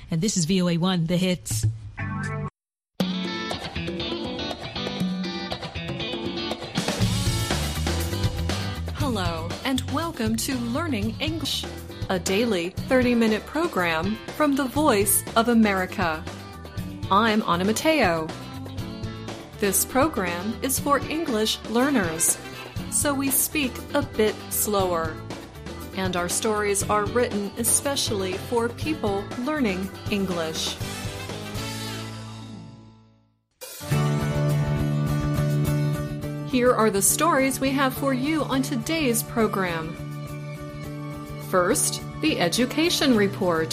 And this is VOA1, The Hits. Hello, and welcome to Learning English, a daily 30-minute program from the Voice of America. I'm Anna Mateo. This program is for English learners, so we speak a bit slower. And our stories are written especially for people learning English. Here are the stories we have for you on today's program. First, the Education Report.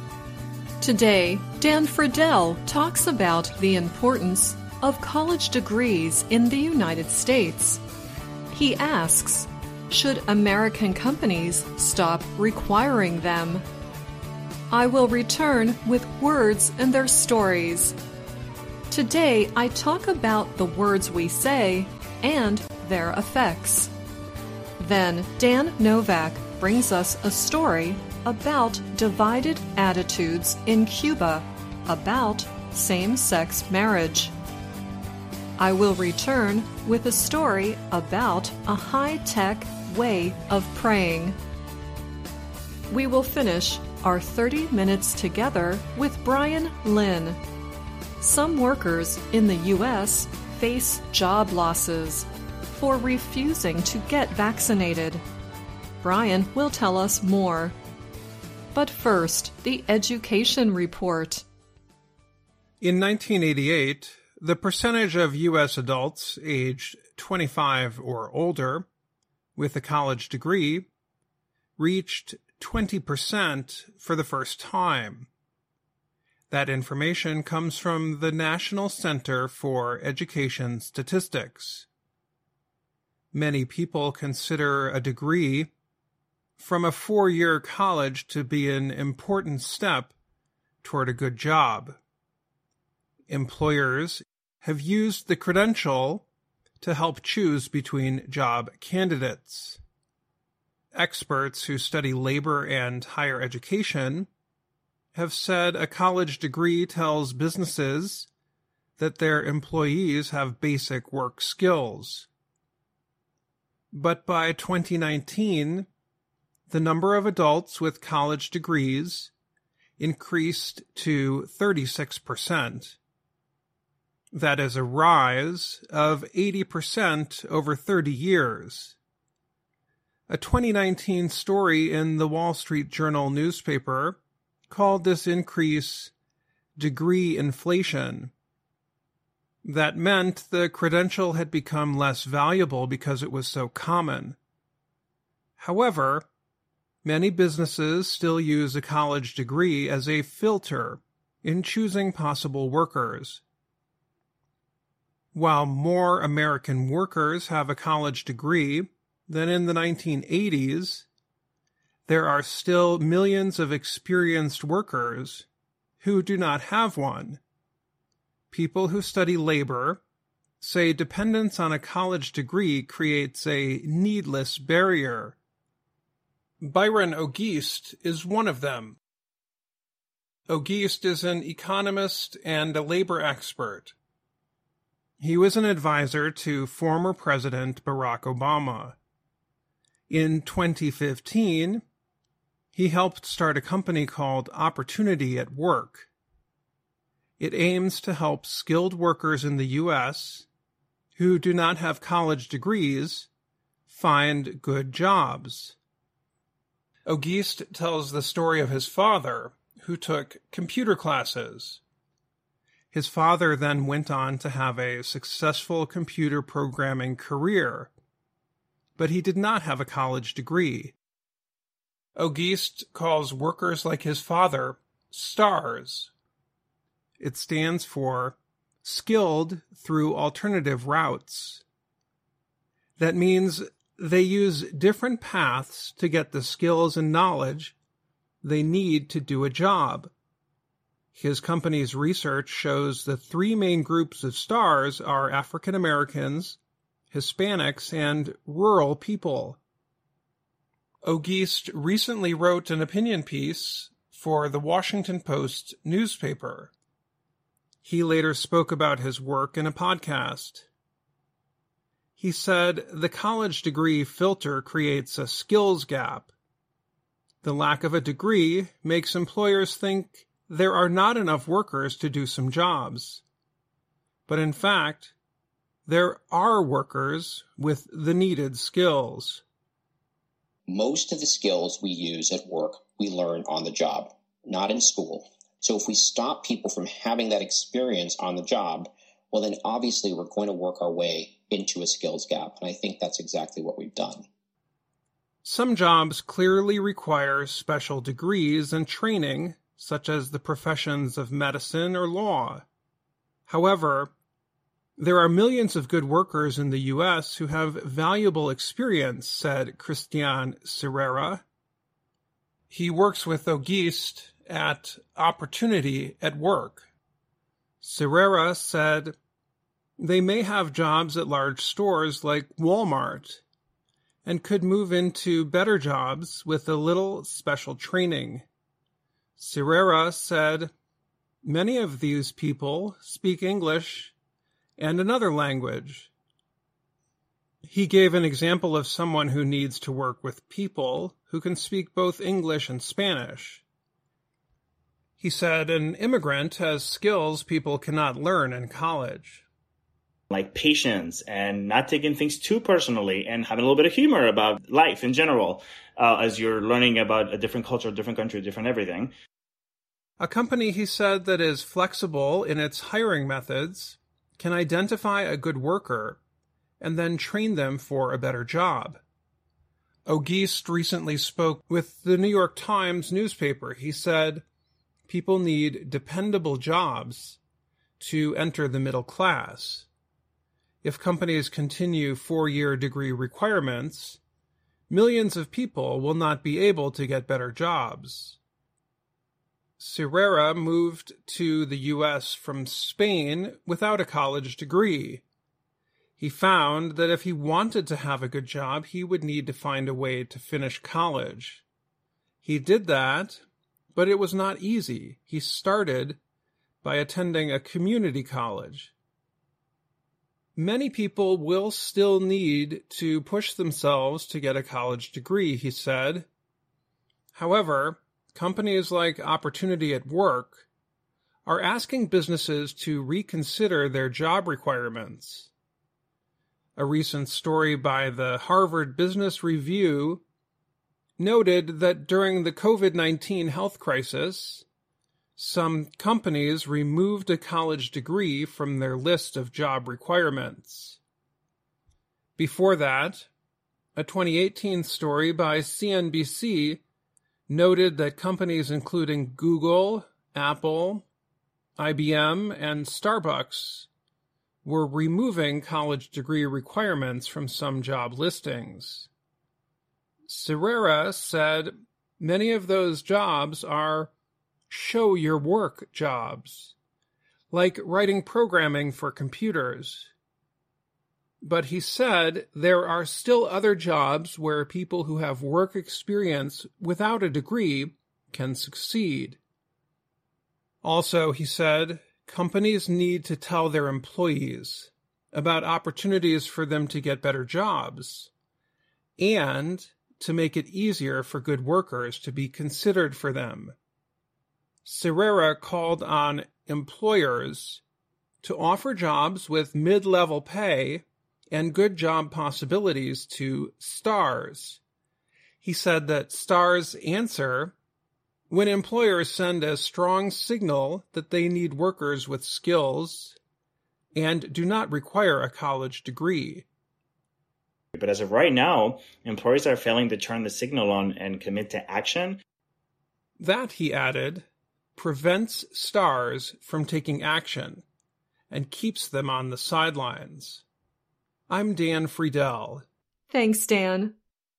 Today, Dan Friedel talks about the importance of college degrees in the United States. He asks, should American companies stop requiring them? I will return with words and their stories. Today, I talk about the words we say and their effects. Then Dan Novak brings us a story about divided attitudes in Cuba about same-sex marriage. I will return with a story about a high-tech way of praying. We will finish our 30 minutes together with Brian Lynn. Some workers in the U.S. face job losses for refusing to get vaccinated. Brian will tell us more. But first, the Education Report. In 1988, the percentage of U.S. adults aged 25 or older with a college degree reached 20% for the first time. That information comes from the National Center for Education Statistics. Many people consider a degree from a 4-year college to be an important step toward a good job. Employers have used the credential to help choose between job candidates. Experts who study labor and higher education have said a college degree tells businesses that their employees have basic work skills. But by 2019, the number of adults with college degrees increased to 36%. That is a rise of 80% over 30 years. A 2019 story in the Wall Street Journal newspaper called this increase degree inflation. That meant the credential had become less valuable because it was so common. However, many businesses still use a college degree as a filter in choosing possible workers. While more American workers have a college degree than in the 1980s, there are still millions of experienced workers who do not have one. People who study labor say dependence on a college degree creates a needless barrier. Byron Auguste is one of them. Auguste is an economist and a labor expert. He was an advisor to former President Barack Obama. In 2015, he helped start a company called Opportunity at Work. It aims to help skilled workers in the U.S. who do not have college degrees find good jobs. Auguste tells the story of his father, who took computer classes. His father then went on to have a successful computer programming career, but he did not have a college degree. Auguste calls workers like his father STARS. It stands for Skilled Through Alternative Routes. That means they use different paths to get the skills and knowledge they need to do a job. His company's research shows the three main groups of STARS are African Americans, Hispanics, and rural people. Auguste recently wrote an opinion piece for the Washington Post newspaper. He later spoke about his work in a podcast. He said, "The college degree filter creates a skills gap. The lack of a degree makes employers think there are not enough workers to do some jobs. But in fact, there are workers with the needed skills." Most of the skills we use at work, we learn on the job, not in school. So if we stop people from having that experience on the job, well, then obviously we're going to work our way into a skills gap. And I think that's exactly what we've done. Some jobs clearly require special degrees and training, such as the professions of medicine or law. However, there are millions of good workers in the U.S. who have valuable experience, said Christian Serrera. He works with Auguste at Opportunity at Work. Serrera said, "They may have jobs at large stores like Walmart and could move into better jobs with a little special training." Serrera said, "Many of these people speak English and another language." He gave an example of someone who needs to work with people who can speak both English and Spanish. He said an immigrant has skills people cannot learn in college. Like patience and not taking things too personally and having a little bit of humor about life in general as you're learning about a different culture, different country, different everything. A company, he said, that is flexible in its hiring methods can identify a good worker and then train them for a better job. Auguste recently spoke with the New York Times newspaper. He said, "People need dependable jobs to enter the middle class. If companies continue 4-year degree requirements, millions of people will not be able to get better jobs." Serrera moved to the U.S. from Spain without a college degree. He found that if he wanted to have a good job, he would need to find a way to finish college. He did that, but it was not easy. He started by attending a community college. Many people will still need to push themselves to get a college degree, he said. However, companies like Opportunity at Work are asking businesses to reconsider their job requirements. A recent story by the Harvard Business Review noted that during the COVID-19 health crisis, some companies removed a college degree from their list of job requirements. Before that, a 2018 story by CNBC noted that companies including Google, Apple, IBM, and Starbucks were removing college degree requirements from some job listings. Serrera said many of those jobs are show your work jobs, like writing programming for computers. But he said there are still other jobs where people who have work experience without a degree can succeed. Also, he said, companies need to tell their employees about opportunities for them to get better jobs and to make it easier for good workers to be considered for them. Serrera called on employers to offer jobs with mid-level pay and good job possibilities to stars. He said that stars answer when employers send a strong signal that they need workers with skills and do not require a college degree. But as of right now, employers are failing to turn the signal on and commit to action. That, he added, prevents stars from taking action and keeps them on the sidelines. I'm Dan Friedel. Thanks, Dan.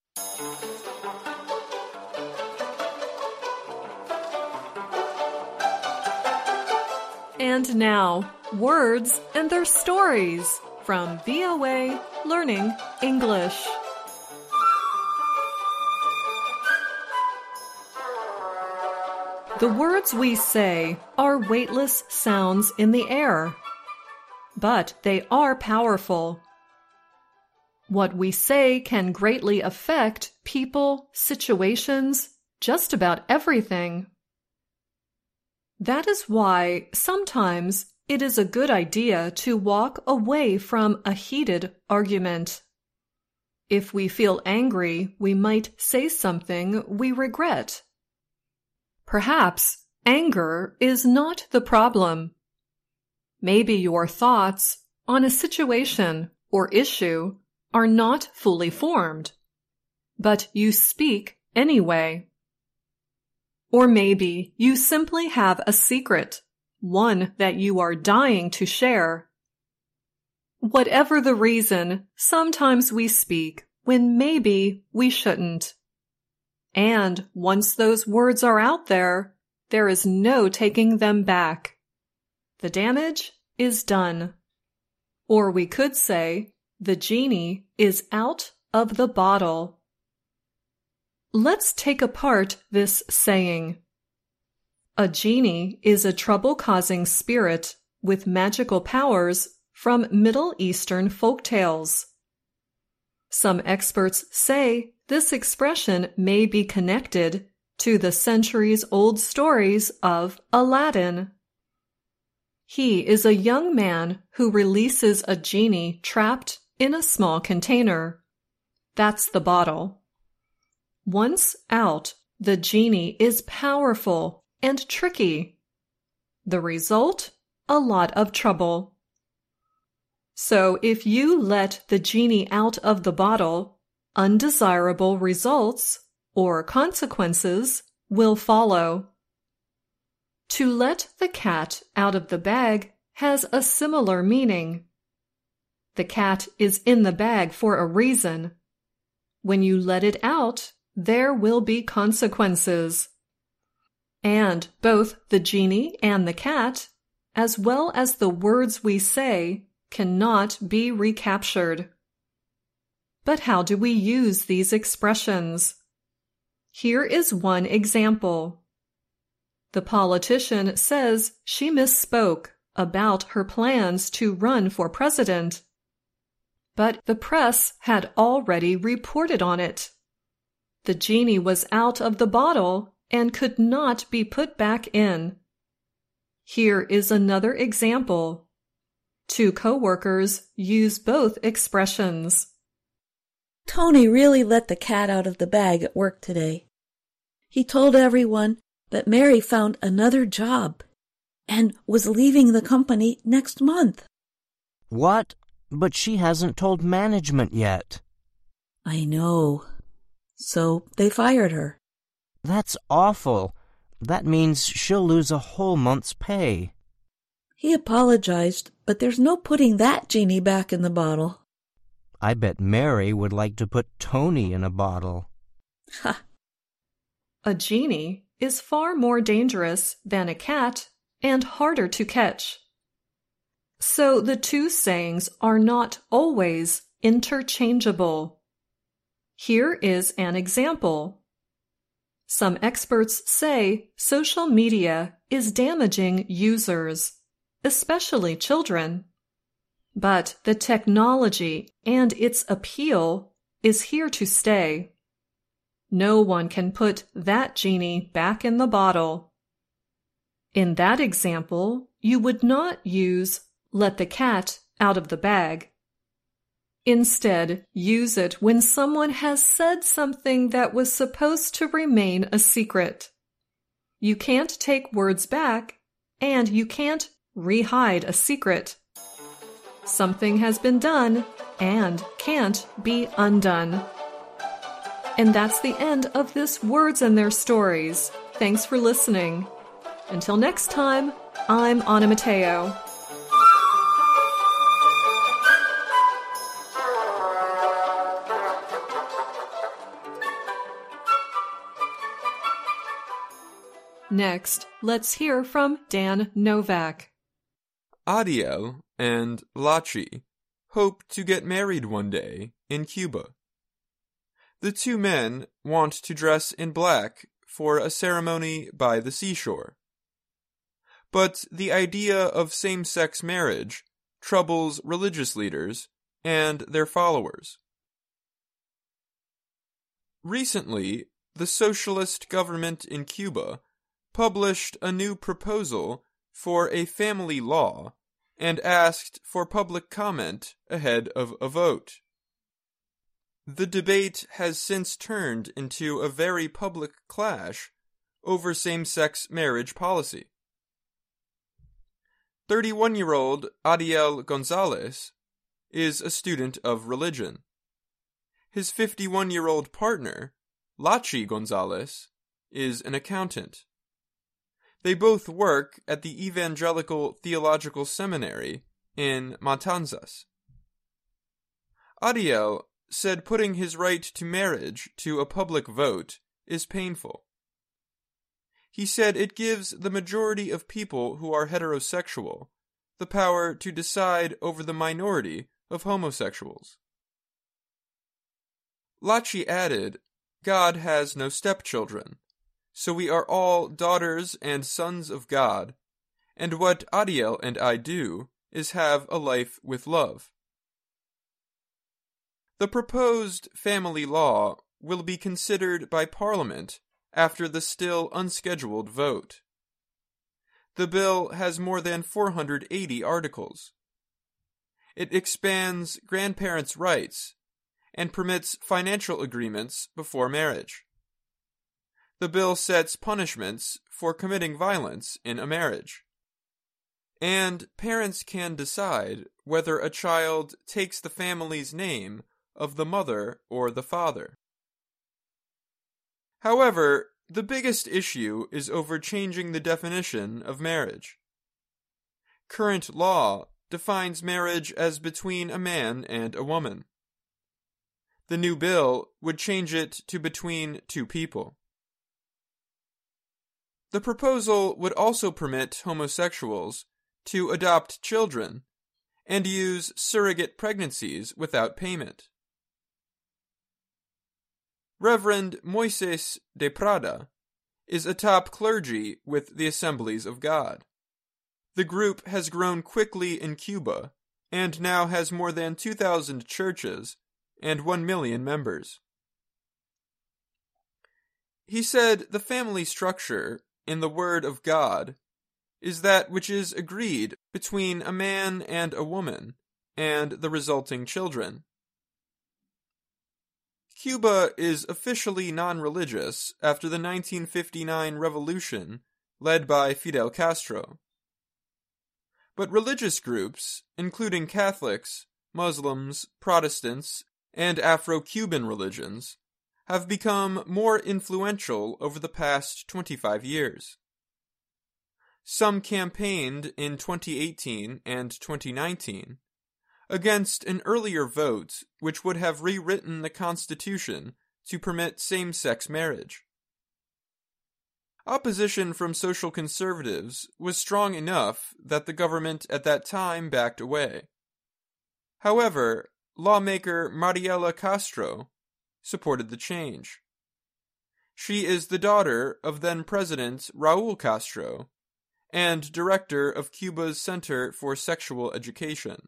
And now, words and their stories from VOA Learning English. The words we say are weightless sounds in the air, but they are powerful. What we say can greatly affect people, situations, just about everything. That is why sometimes it is a good idea to walk away from a heated argument. If we feel angry, we might say something we regret. Perhaps anger is not the problem. Maybe your thoughts on a situation or issue are not fully formed, but you speak anyway. Or maybe you simply have a secret, one that you are dying to share. Whatever the reason, sometimes we speak when maybe we shouldn't. And once those words are out there, there is no taking them back. The damage is done. Or we could say, the genie is out of the bottle. Let's take apart this saying. A genie is a trouble-causing spirit with magical powers from Middle Eastern folktales. Some experts say this expression may be connected to the centuries-old stories of Aladdin. He is a young man who releases a genie trapped in a small container. That's the bottle. Once out, the genie is powerful and tricky. The result? A lot of trouble. So if you let the genie out of the bottle, undesirable results or consequences will follow. To let the cat out of the bag has a similar meaning. The cat is in the bag for a reason. When you let it out, there will be consequences. And both the genie and the cat, as well as the words we say, cannot be recaptured. But how do we use these expressions? Here is one example. The politician says she misspoke about her plans to run for president, but the press had already reported on it. The genie was out of the bottle and could not be put back in. Here is another example. Two co-workers use both expressions. Tony really let the cat out of the bag at work today. He told everyone that Mary found another job and was leaving the company next month. What? But she hasn't told management yet. I know. So they fired her. That's awful. That means she'll lose a whole month's pay. He apologized, but there's no putting that genie back in the bottle. I bet Mary would like to put Tony in a bottle. Ha! A genie is far more dangerous than a cat and harder to catch. So the two sayings are not always interchangeable. Here is an example. Some experts say social media is damaging users, especially children. But the technology and its appeal is here to stay. No one can put that genie back in the bottle. In that example, you would not use "let the cat out of the bag." Instead, use it when someone has said something that was supposed to remain a secret. You can't take words back, and you can't re-hide a secret. Something has been done and can't be undone. And that's the end of this Words and Their Stories. Thanks for listening. Until next time, I'm Anna Mateo. Next, let's hear from Dan Novak. Adiel and Lachi hope to get married one day in Cuba. The two men want to dress in black for a ceremony by the seashore. But the idea of same-sex marriage troubles religious leaders and their followers. Recently, the socialist government in Cuba published a new proposal for a family law and asked for public comment ahead of a vote. The debate has since turned into a very public clash over same-sex marriage policy. 31-year-old Adiel Gonzalez is a student of religion. His 51-year-old partner, Lachi Gonzalez, is an accountant. They both work at the Evangelical Theological Seminary in Matanzas. Adiel said putting his right to marriage to a public vote is painful. He said it gives the majority of people who are heterosexual the power to decide over the minority of homosexuals. Lachi added, God has no stepchildren, so we are all daughters and sons of God, and what Adiel and I do is have a life with love. The proposed family law will be considered by Parliament after the still unscheduled vote. The bill has more than 480 articles. It expands grandparents' rights and permits financial agreements before marriage. The bill sets punishments for committing violence in a marriage. And parents can decide whether a child takes the family's name of the mother or the father. However, the biggest issue is over changing the definition of marriage. Current law defines marriage as between a man and a woman. The new bill would change it to between two people. The proposal would also permit homosexuals to adopt children and use surrogate pregnancies without payment. Reverend Moises de Prada is a top clergy with the Assemblies of God. The group has grown quickly in Cuba and now has more than 2,000 churches and 1 million members. He said the family structure in the Word of God is that which is agreed between a man and a woman and the resulting children. Cuba is officially non-religious after the 1959 revolution led by Fidel Castro. But religious groups, including Catholics, Muslims, Protestants, and Afro-Cuban religions, have become more influential over the past 25 years. Some campaigned in 2018 and 2019 against an earlier vote which would have rewritten the Constitution to permit same-sex marriage. Opposition from social conservatives was strong enough that the government at that time backed away. However, lawmaker Mariela Castro supported the change. She is the daughter of then-President Raúl Castro and director of Cuba's Center for Sexual Education.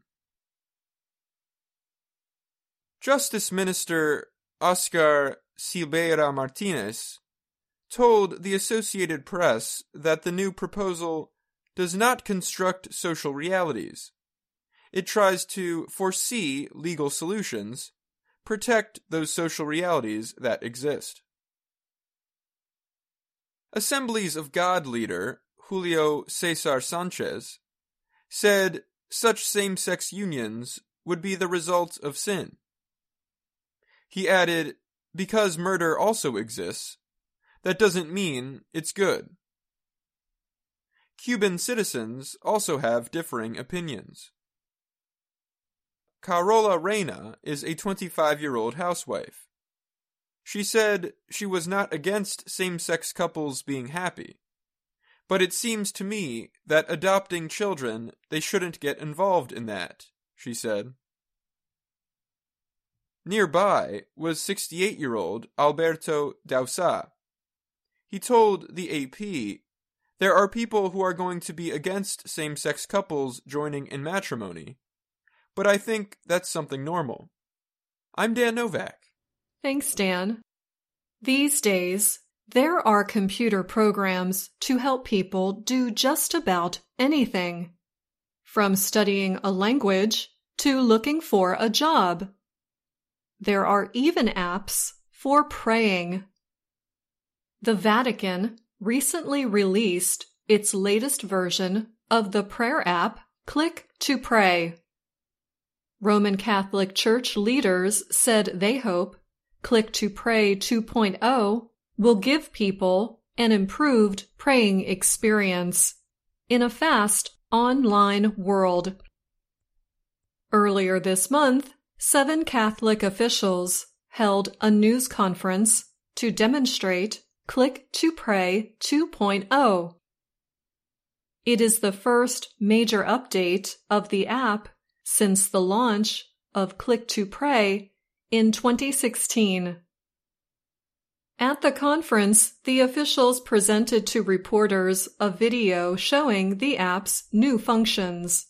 Justice Minister Oscar Silveira Martinez told the Associated Press that the new proposal does not construct social realities. It tries to foresee legal solutions, protect those social realities that exist. Assemblies of God leader Julio Cesar Sanchez said such same-sex unions would be the result of sin. He added, because murder also exists, that doesn't mean it's good. Cuban citizens also have differing opinions. Carola Reyna is a 25-year-old housewife. She said she was not against same-sex couples being happy, but it seems to me that adopting children, they shouldn't get involved in that, she said. Nearby was 68-year-old Alberto Dausa. He told the AP, "There are people who are going to be against same-sex couples joining in matrimony, but I think that's something normal." I'm Dan Novak. Thanks, Dan. These days, there are computer programs to help people do just about anything, from studying a language to looking for a job. There are even apps for praying. The Vatican recently released its latest version of the prayer app, Click to Pray. Roman Catholic Church leaders said they hope Click to Pray 2.0 will give people an improved praying experience in a fast online world. Earlier this month, 7 Catholic officials held a news conference to demonstrate Click to Pray 2.0. It is the first major update of the app since the launch of Click to Pray in 2016. At the conference, the officials presented to reporters a video showing the app's new functions.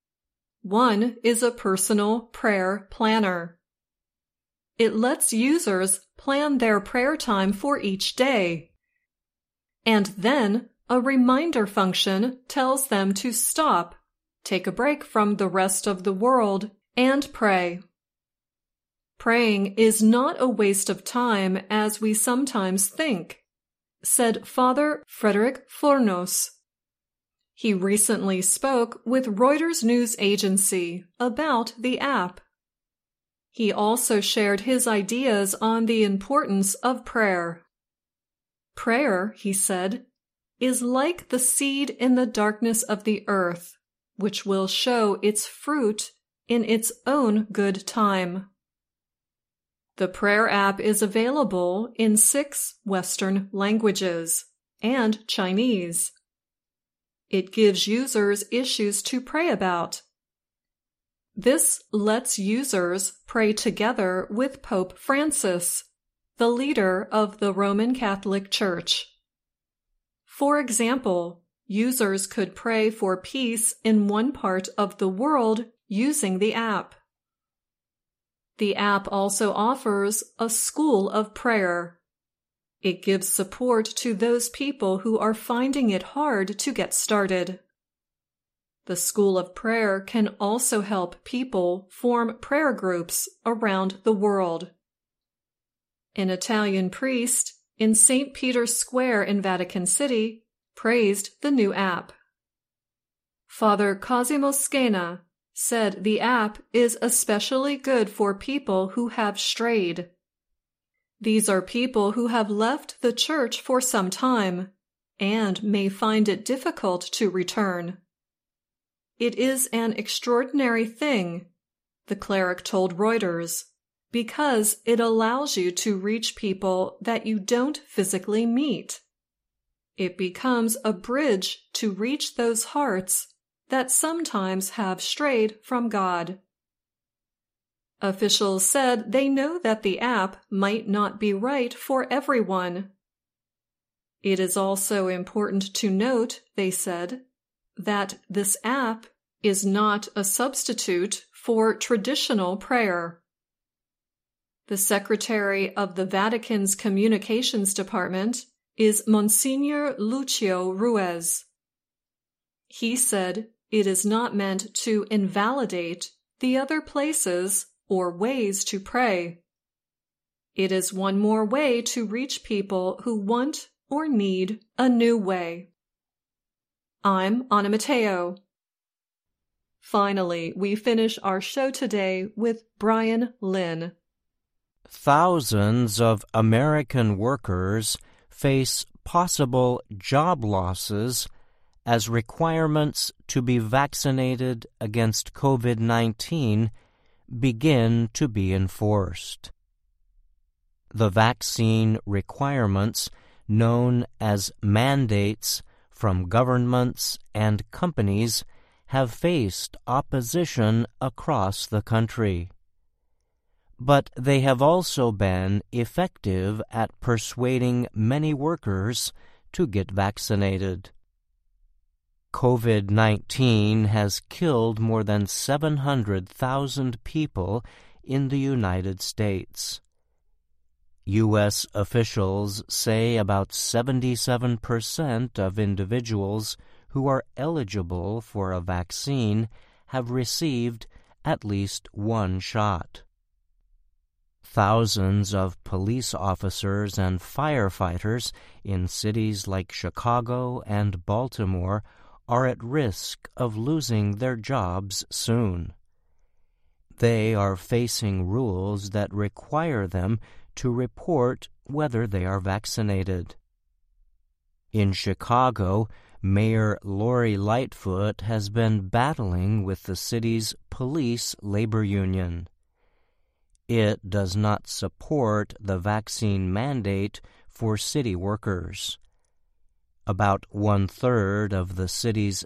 One is a personal prayer planner. It lets users plan their prayer time for each day. And then a reminder function tells them to stop, take a break from the rest of the world, and pray. Praying is not a waste of time as we sometimes think, said Father Frederick Fornos. He recently spoke with Reuters news agency about the app. He also shared his ideas on the importance of prayer. Prayer, he said, is like the seed in the darkness of the earth, which will show its fruit in its own good time. The prayer app is available in 6 Western languages and Chinese. It gives users issues to pray about. This lets users pray together with Pope Francis, the leader of the Roman Catholic Church. For example, users could pray for peace in one part of the world using the app. The app also offers a school of prayer. It gives support to those people who are finding it hard to get started. The School of Prayer can also help people form prayer groups around the world. An Italian priest in St. Peter's Square in Vatican City praised the new app. Father Cosimo Scena said the app is especially good for people who have strayed. These are people who have left the church for some time and may find it difficult to return. It is an extraordinary thing, the cleric told Reuters, because it allows you to reach people that you don't physically meet. It becomes a bridge to reach those hearts that sometimes have strayed from God. Officials said they know that the app might not be right for everyone. It is also important to note, they said, that this app is not a substitute for traditional prayer. The Secretary of the Vatican's Communications Department is Monsignor Lucio Ruiz. He said it is not meant to invalidate the other places or ways to pray. It is one more way to reach people who want or need a new way. I'm Anna Mateo. Finally, we finish our show today with Brian Lynn. Thousands of American workers face possible job losses as requirements to be vaccinated against COVID-19 begin to be enforced. The vaccine requirements, known as mandates from governments and companies, have faced opposition across the country. but they have also been effective at persuading many workers to get vaccinated. COVID-19 has killed more than 700,000 people in the United States. U.S. officials say about 77% of individuals who are eligible for a vaccine have received at least one shot. Thousands of police officers and firefighters in cities like Chicago and Baltimore are at risk of losing their jobs soon. They are facing rules that require them to report whether they are vaccinated. In Chicago, Mayor Lori Lightfoot has been battling with the city's police labor union. It does not support the vaccine mandate for city workers. About 1/3 of the city's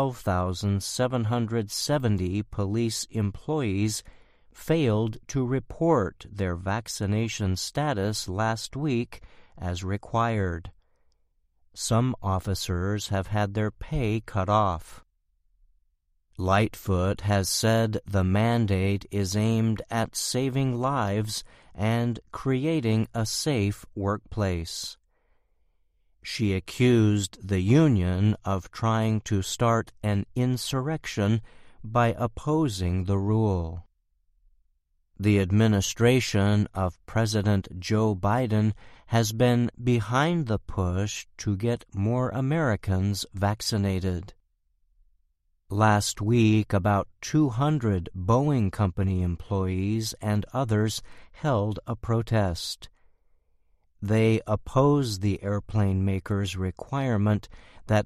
12,770 police employees failed to report their vaccination status last week as required. Some officers have had their pay cut off. Lightfoot has said the mandate is aimed at saving lives and creating a safe workplace. She accused the union of trying to start an insurrection by opposing the rule. The administration of President Joe Biden has been behind the push to get more Americans vaccinated. Last week, about 200 Boeing Company employees and others held a protest. They oppose the airplane maker's requirement that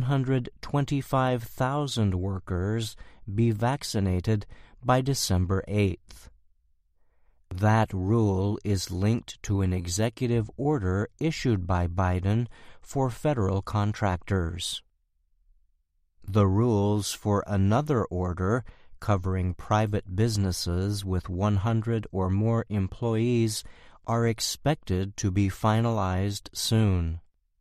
125,000 workers be vaccinated by December 8th. That rule is linked to an executive order issued by Biden for federal contractors. The rules for another order covering private businesses with 100 or more employees are expected to be finalized soon.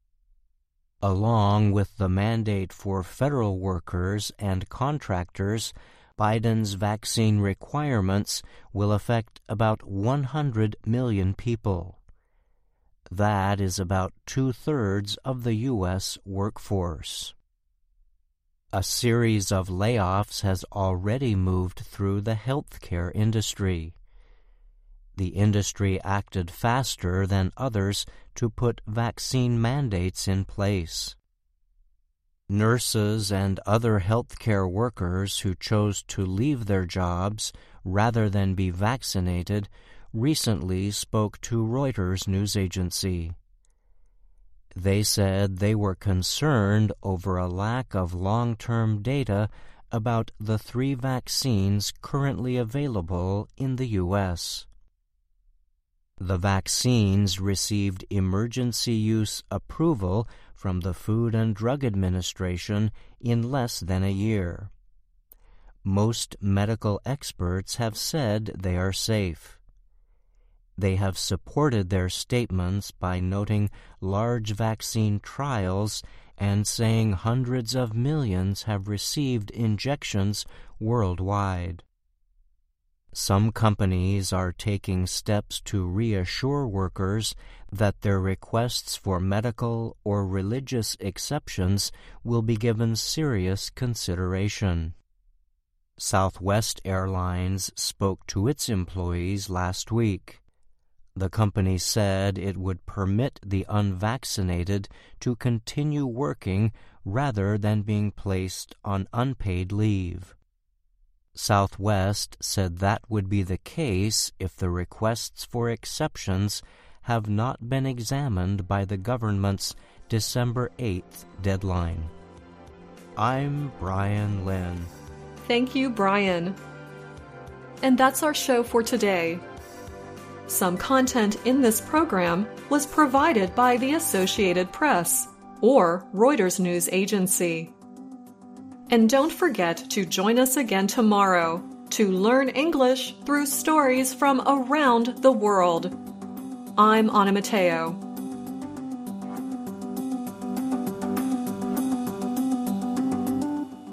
Along with the mandate for federal workers and contractors, Biden's vaccine requirements will affect about 100 million people. That is about 2/3 of the U.S. workforce. A series of layoffs has already moved through the healthcare industry. The industry acted faster than others to put vaccine mandates in place. Nurses and other healthcare workers who chose to leave their jobs rather than be vaccinated recently spoke to Reuters news agency. They said they were concerned over a lack of long-term data about the 3 vaccines currently available in the U.S. The vaccines received emergency use approval from the Food and Drug Administration in less than a year. Most medical experts have said they are safe. They have supported their statements by noting large vaccine trials and saying hundreds of millions have received injections worldwide. Some companies are taking steps to reassure workers that their requests for medical or religious exceptions will be given serious consideration. Southwest Airlines spoke to its employees last week. The company said it would permit the unvaccinated to continue working rather than being placed on unpaid leave. Southwest said that would be the case if the requests for exceptions have not been examined by the government's December 8th deadline. I'm Brian Lynn. Thank you, Brian. And that's our show for today. Some content in this program was provided by the Associated Press or Reuters News Agency. And don't forget to join us again tomorrow to learn English through stories from around the world. I'm Anna Mateo.